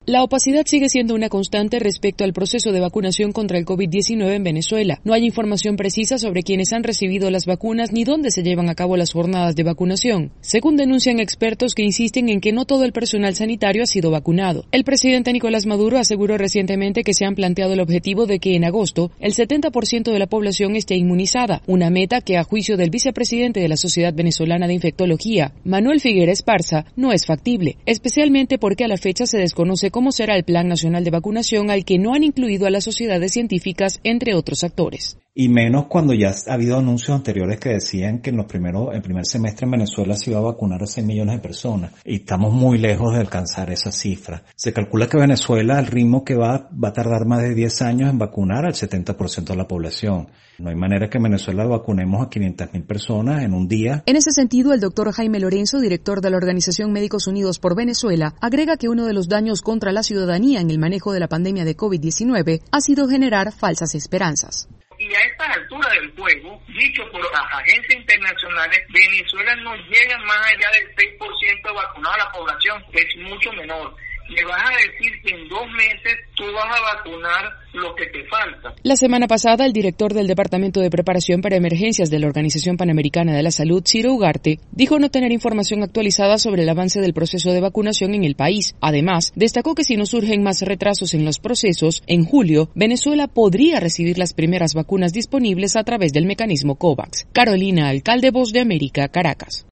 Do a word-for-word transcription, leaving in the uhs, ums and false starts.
La opacidad sigue siendo una constante respecto al proceso de vacunación contra el COVID diecinueve en Venezuela. No hay información precisa sobre quienes han recibido las vacunas ni dónde se llevan a cabo las jornadas de vacunación, según denuncian expertos que insisten en que no todo el personal sanitario ha sido vacunado. El presidente Nicolás Maduro aseguró recientemente que se han planteado el objetivo de que en agosto el setenta por ciento de la población esté inmunizada, una meta que a juicio del vicepresidente de la Sociedad Venezolana de Infectología, Manuel Figuera Esparza, no es factible, especialmente porque a la fecha se desconoce cómo será el Plan Nacional de Vacunación al que no han incluido a las sociedades científicas, entre otros actores. Y menos cuando ya ha habido anuncios anteriores que decían que en los primeros, el primer semestre en Venezuela se iba a vacunar a seis millones de personas. Y estamos muy lejos de alcanzar esa cifra. Se calcula que Venezuela, al ritmo que va, va a tardar más de diez años en vacunar al setenta por ciento de la población. No hay manera que en Venezuela vacunemos a quinientas mil personas en un día. En ese sentido, el doctor Jaime Lorenzo, director de la Organización Médicos Unidos por Venezuela, agrega que uno de los daños contra la ciudadanía en el manejo de la pandemia de COVID diecinueve ha sido generar falsas esperanzas. Y a esta altura del juego, dicho por las agencias internacionales, Venezuela no llega más allá del seis por ciento vacunado a la población, que es mucho menor. Le vas a decir que en dos meses tú vas a vacunar lo que te falta. La semana pasada, el director del Departamento de Preparación para Emergencias de la Organización Panamericana de la Salud, Ciro Ugarte, dijo no tener información actualizada sobre el avance del proceso de vacunación en el país. Además, destacó que si no surgen más retrasos en los procesos, en julio, Venezuela podría recibir las primeras vacunas disponibles a través del mecanismo COVAX. Carolina Alcalde, Voz de América, Caracas.